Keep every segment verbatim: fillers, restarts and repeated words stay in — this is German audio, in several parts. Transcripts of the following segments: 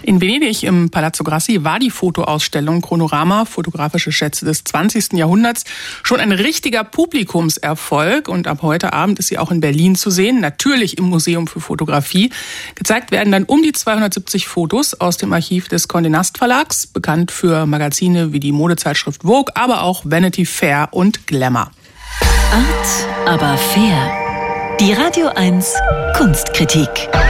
In Venedig im Palazzo Grassi war die Fotoausstellung Chronorama, fotografische Schätze des zwanzigsten Jahrhunderts, schon ein richtiger Publikumserfolg. Und ab heute Abend ist sie auch in Berlin zu sehen, natürlich im Museum für Fotografie. Gezeigt werden dann um die zweihundertsiebzig Fotos aus dem Archiv des Condé Nast Verlags, bekannt für Magazine wie die Modezeitschrift Vogue, aber auch Vanity Fair und Glamour. Art, aber fair. Die Radio eins Kunstkritik.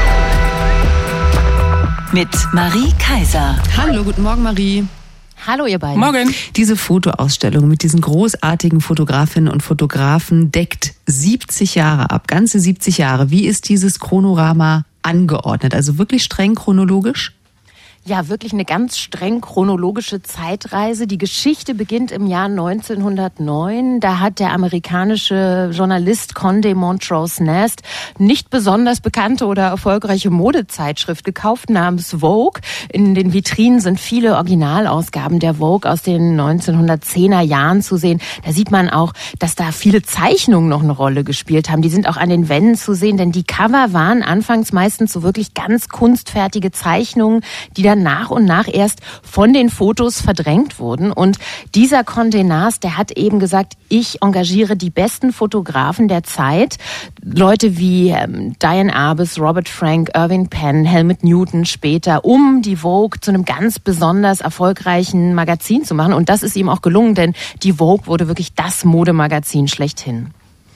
Mit Marie Kaiser. Hallo, guten Morgen, Marie. Hallo, ihr beiden. Morgen. Diese Fotoausstellung mit diesen großartigen Fotografinnen und Fotografen deckt siebzig Jahre ab, ganze siebzig Jahre. Wie ist dieses Chronorama angeordnet? Also wirklich streng chronologisch? Ja, wirklich eine ganz streng chronologische Zeitreise. Die Geschichte beginnt im Jahr neunzehnhundertneun. Da hat der amerikanische Journalist Condé Montrose Nast nicht besonders bekannte oder erfolgreiche Modezeitschrift gekauft namens Vogue. In den Vitrinen sind viele Originalausgaben der Vogue aus den neunzehnhundertzehner Jahren zu sehen. Da sieht man auch, dass da viele Zeichnungen noch eine Rolle gespielt haben. Die sind auch an den Wänden zu sehen, denn die Cover waren anfangs meistens so wirklich ganz kunstfertige Zeichnungen, die dann nach und nach erst von den Fotos verdrängt wurden. Und dieser Condé Nast, der hat eben gesagt, ich engagiere die besten Fotografen der Zeit. Leute wie ähm, Diane Arbus, Robert Frank, Irving Penn, Helmut Newton später, um die Vogue zu einem ganz besonders erfolgreichen Magazin zu machen. Und das ist ihm auch gelungen, denn die Vogue wurde wirklich das Modemagazin schlechthin.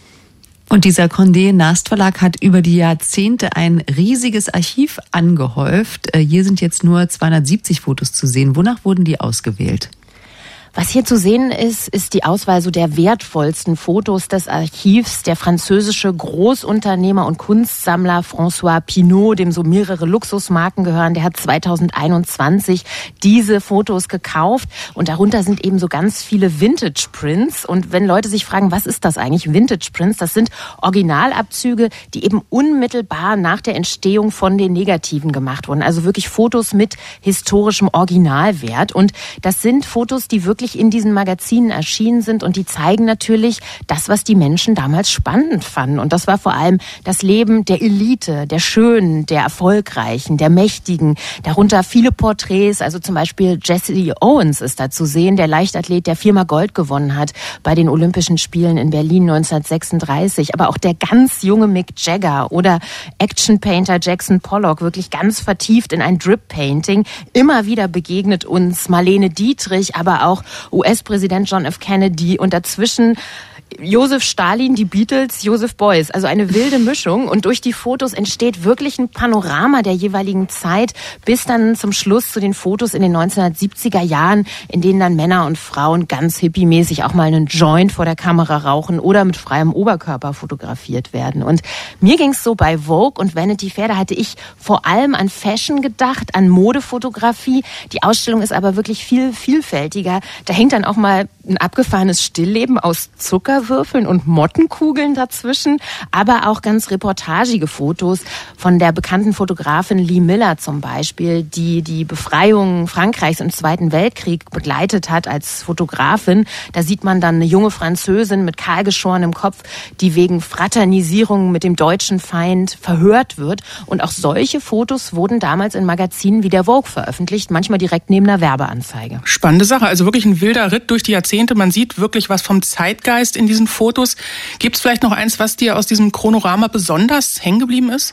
Und dieser Condé Nast Verlag hat über die Jahrzehnte ein riesiges Archiv angehäuft. Hier sind jetzt nur zweihundertsiebzig Fotos zu sehen. Wonach wurden die ausgewählt? Was hier zu sehen ist, ist die Auswahl so der wertvollsten Fotos des Archivs. Der französische Großunternehmer und Kunstsammler François Pinault, dem so mehrere Luxusmarken gehören, der hat zweitausendeinundzwanzig diese Fotos gekauft. Und darunter sind eben so ganz viele Vintage Prints. Und wenn Leute sich fragen, was ist das eigentlich, Vintage Prints? Das sind Originalabzüge, die eben unmittelbar nach der Entstehung von den Negativen gemacht wurden. Also wirklich Fotos mit historischem Originalwert. Und das sind Fotos, die wirklich in diesen Magazinen erschienen sind, und die zeigen natürlich das, was die Menschen damals spannend fanden. Und das war vor allem das Leben der Elite, der Schönen, der Erfolgreichen, der Mächtigen. Darunter viele Porträts, also zum Beispiel Jesse Owens ist da zu sehen, der Leichtathlet, der viermal Gold gewonnen hat bei den Olympischen Spielen in Berlin neunzehnhundertsechsunddreißig. Aber auch der ganz junge Mick Jagger oder Action-Painter Jackson Pollock, wirklich ganz vertieft in ein Drip-Painting. Immer wieder begegnet uns Marlene Dietrich, aber auch U S-Präsident John F. Kennedy und dazwischen Josef Stalin, die Beatles, Joseph Beuys. Also eine wilde Mischung. Und durch die Fotos entsteht wirklich ein Panorama der jeweiligen Zeit, bis dann zum Schluss zu den Fotos in den neunzehnhundertsiebziger Jahren, in denen dann Männer und Frauen ganz hippiemäßig auch mal einen Joint vor der Kamera rauchen oder mit freiem Oberkörper fotografiert werden. Und mir ging's so bei Vogue und Vanity Fair, da hatte ich vor allem an Fashion gedacht, an Modefotografie. Die Ausstellung ist aber wirklich viel vielfältiger. Da hängt dann auch mal ein abgefahrenes Stillleben aus Zuckerwürfeln und Mottenkugeln dazwischen, aber auch ganz reportagige Fotos von der bekannten Fotografin Lee Miller zum Beispiel, die die Befreiung Frankreichs im Zweiten Weltkrieg begleitet hat als Fotografin. Da sieht man dann eine junge Französin mit kahlgeschorenem Kopf, die wegen Fraternisierung mit dem deutschen Feind verhört wird. Und auch solche Fotos wurden damals in Magazinen wie der Vogue veröffentlicht, manchmal direkt neben einer Werbeanzeige. Spannende Sache, also wirklich ein wilder Ritt durch die Jahrzehnte. Man sieht wirklich was vom Zeitgeist in diesen Fotos. Gibt es vielleicht noch eins, was dir aus diesem Chronorama besonders hängen geblieben ist?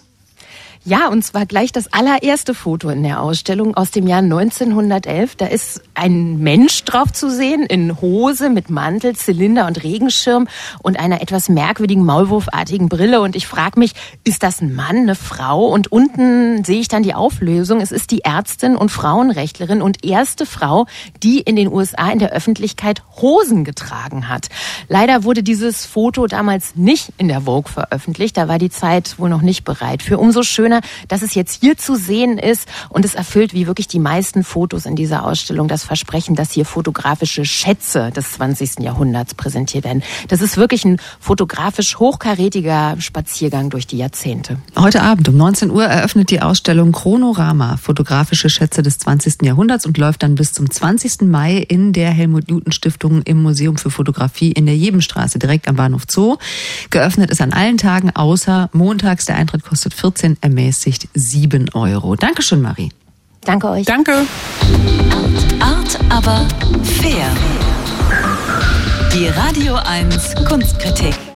Ja, und zwar gleich das allererste Foto in der Ausstellung aus dem Jahr neunzehnhundertelf. Da ist ein Mensch drauf zu sehen, in Hose mit Mantel, Zylinder und Regenschirm und einer etwas merkwürdigen maulwurfartigen Brille. Und ich frage mich, ist das ein Mann, eine Frau? Und unten sehe ich dann die Auflösung. Es ist die Ärztin und Frauenrechtlerin und erste Frau, die in den U S A in der Öffentlichkeit Hosen getragen hat. Leider wurde dieses Foto damals nicht in der Vogue veröffentlicht. Da war die Zeit wohl noch nicht bereit für. Umso schöner, dass es jetzt hier zu sehen ist, und es erfüllt wie wirklich die meisten Fotos in dieser Ausstellung das Versprechen, dass hier fotografische Schätze des zwanzigsten Jahrhunderts präsentiert werden. Das ist wirklich ein fotografisch hochkarätiger Spaziergang durch die Jahrzehnte. Heute Abend um neunzehn Uhr eröffnet die Ausstellung Chronorama, fotografische Schätze des zwanzigsten Jahrhunderts, und läuft dann bis zum zwanzigsten Mai in der Helmut-Newton-Stiftung im Museum für Fotografie in der Jebenstraße, direkt am Bahnhof Zoo. Geöffnet ist an allen Tagen außer montags. Der Eintritt kostet vierzehn, ermäßigt sieben Euro. Dankeschön, Marie. Danke euch. Danke. Art, aber fair. Die Radio eins Kunstkritik.